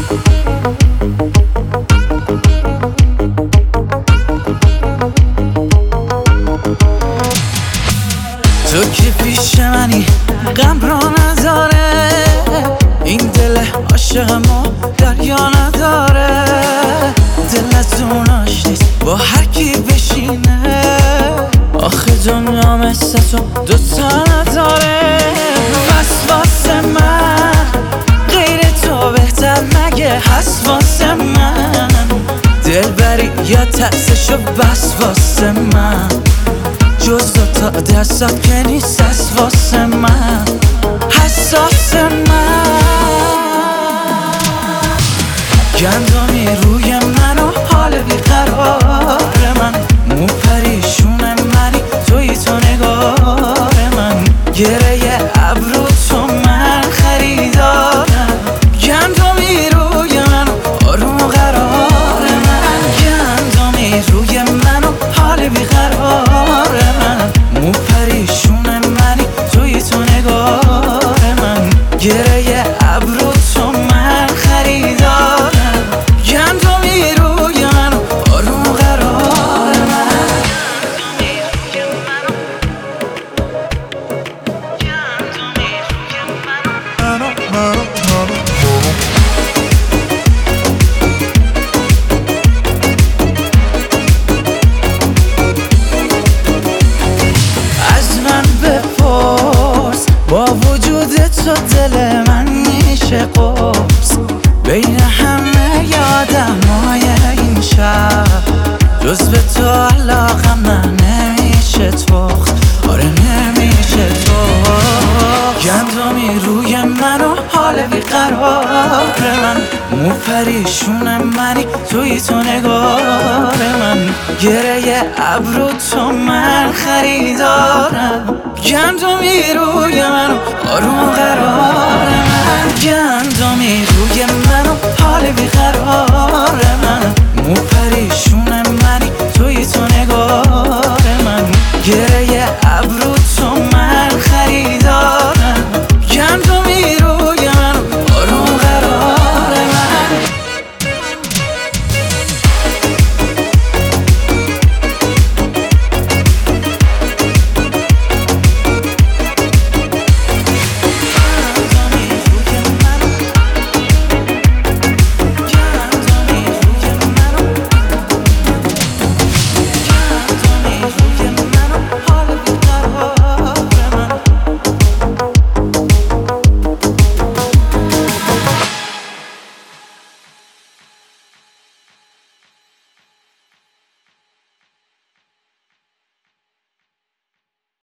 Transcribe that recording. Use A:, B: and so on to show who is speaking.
A: تو که پیش منی غم را نداره، این دل عاشق ما دریا نداره. دلتون آشنیست با هر کی بشینه، آخه دنیا مثل تو دوتا نداره. پس واسه من غیر تو بهتر مگه هست واسه من؟ دل بری یا ترسشو بس واسه من، جز دوتا دستات که نیست از واسه من، حساس من. گندمی روی من و حال بیقرار من، مو پریشون منی توی تو نگار من، گره ابرو تو من خریدارم. گندمی روی من و آروم و قرار من، گندمی روی من و حال بیقرار من، مو پریشون منی توی تو نگار من، گره ابرو تو من خریدارم. گندمی روی من و آروم و قرار من. از من بپرس با وجود تو دل من میشه قرص، بین همه آدمای این شهر جز به تو علاقم نمیشه تخت، آره نمیشه تخت. گندمی روی من و حال بیقرار من، مو پریشون منی توی تو نگار من، گره ابرو تو من خریدارم. گندمی روی من و آروم و قرار من، گندمی روی من و حال بیقرار من، مو پریشون منی توی تو نگار من، گره ابرو